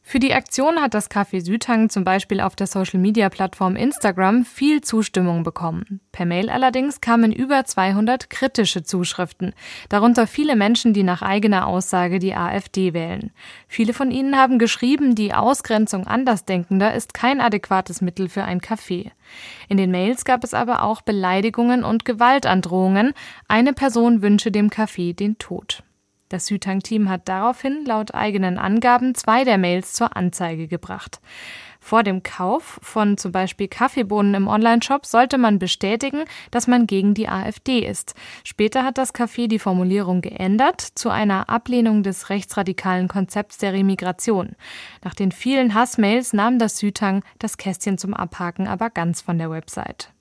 Für die Aktion hat das Café Südhang zum Beispiel auf der Social-Media-Plattform Instagram viel Zustimmung bekommen. Per Mail allerdings kamen über 200 kritische Zuschriften, darunter viele Menschen, die nach eigener Aussage die AfD wählen. Viele von ihnen haben geschrieben, die Ausgrenzung Andersdenkender ist kein adäquates Mittel für ein Café. In den Mails gab es aber auch Beleidigungen und Gewaltandrohungen. Eine Person wünsche dem Café den Tod. Das Südhang-Team hat daraufhin laut eigenen Angaben 2 der Mails zur Anzeige gebracht. Vor dem Kauf von zum Beispiel Kaffeebohnen im Onlineshop sollte man bestätigen, dass man gegen die AfD ist. Später hat das Café die Formulierung geändert zu einer Ablehnung des rechtsradikalen Konzepts der Remigration. Nach den vielen Hassmails nahm das Südhang das Kästchen zum Abhaken aber ganz von der Website.